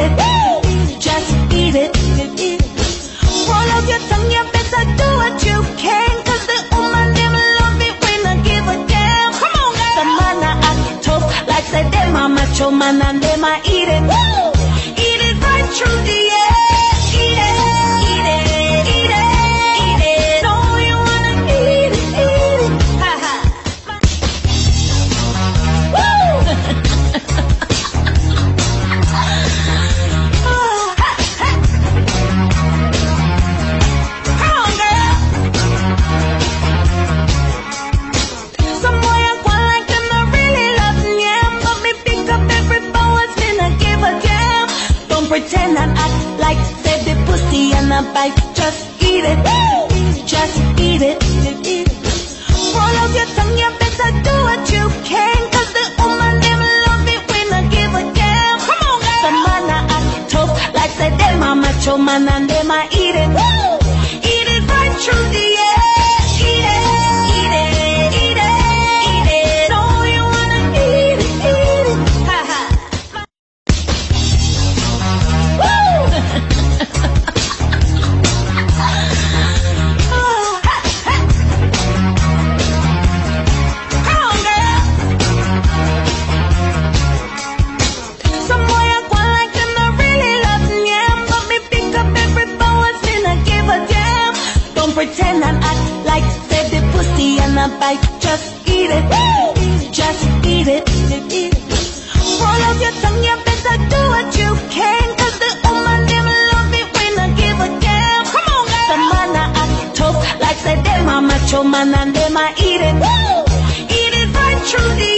it. Woo! Just eat it. Roll up your tongue, you better do what you can. Cause the woman them love it when I give a damn. Come on, girl. The man I act tough, like say them a macho man and them a eat it. Woo! Eat it right through the air. Eat it, eat it, eat it, eat it. No, you wanna eat it. Ha ha. Pretend and act like said the pussy and a bite. Just eat it. Woo! Just eat it. Roll up your tongue, you better do what you can. Cause the woman them love it when I give a damn. Come on, girl. The man I act tough, like said them a macho man and them a eat it. Woo! Eat it right through the air. Eat it, eat it, eat it, eat it. No, you wanna eat it. Ha ha. Pretend and act like said the pussy and a bite. Just eat it. Woo! Just eat it. Roll up your tongue, you better do what you can. Cause the woman them love it when I give a damn. Come on, girl. The man I act tough, like said them a macho man and them a eat it. Woo! Eat it right through the